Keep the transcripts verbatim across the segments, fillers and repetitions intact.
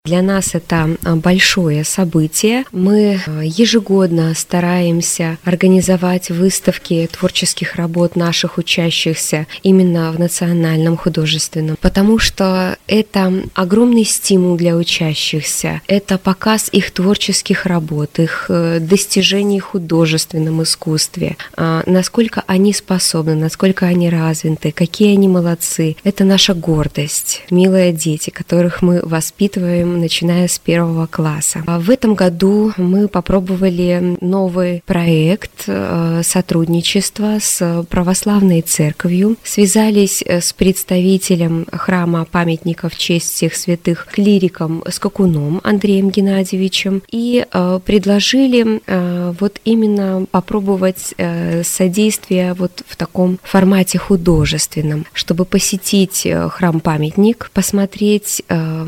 Для нас это большое событие. Мы ежегодно стараемся организовать выставки творческих работ наших учащихся именно в Национальном художественном, потому что это огромный стимул для учащихся, это показ их творческих работ, их достижений в художественном искусстве, насколько они способны, насколько они развиты, какие они молодцы. Это наша гордость, милые дети, которых мы воспитываем, начиная с первого класса. В этом году мы попробовали новый проект сотрудничества с православной церковью, связались с представителем храма памятника в честь всех святых, клириком Скакуном Андреем Геннадьевичем, и предложили вот именно попробовать содействие вот в таком формате художественном, чтобы посетить храм-памятник, посмотреть,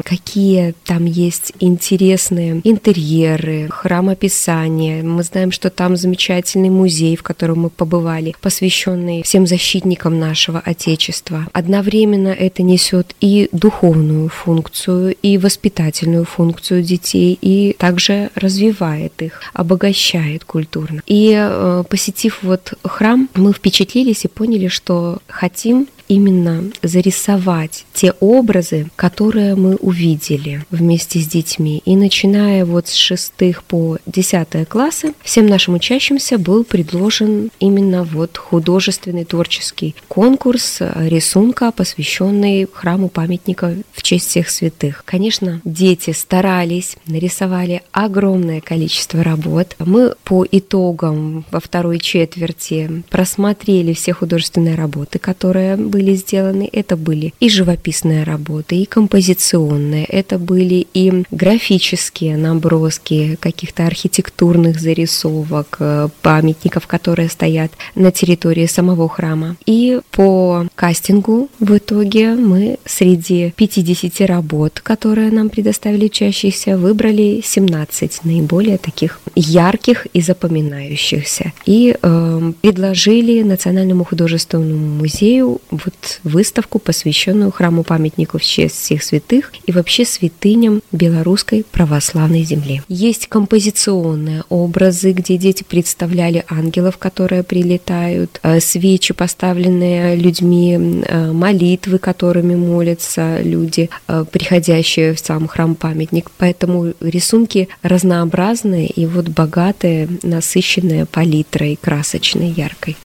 какие там есть интересные интерьеры, храмописания. Мы знаем, что там замечательный музей, в котором мы побывали, посвященный всем защитникам нашего Отечества. Одновременно это несет и духовную функцию, и воспитательную функцию детей, и также развивает их, обогащает культурно. И посетив вот храм, мы впечатлились и поняли, что хотим именно зарисовать те образы, которые мы увидели вместе с детьми. И начиная вот с шестых по десятые классы, всем нашим учащимся был предложен именно вот художественный творческий конкурс рисунка, посвященный храму памятника в честь всех святых. Конечно, дети старались, нарисовали огромное количество работ. Мы по итогам во второй четверти просмотрели все художественные работы, которые были были сделаны. Это были и живописные работы, и композиционные, это были и графические наброски каких-то архитектурных зарисовок, памятников, которые стоят на территории самого храма. И по кастингу в итоге мы среди пятидесяти работ, которые нам предоставили учащиеся, выбрали семнадцать наиболее таких ярких и запоминающихся. И э, предложили Национальному художественному музею вот выставку, посвященную храму-памятнику в честь всех святых и вообще святыням белорусской православной земли. Есть композиционные образы, где дети представляли ангелов, которые прилетают, свечи, поставленные людьми, молитвы, которыми молятся люди, приходящие в сам храм-памятник. Поэтому рисунки разнообразные и вот богатые, насыщенные палитрой, красочной, яркой.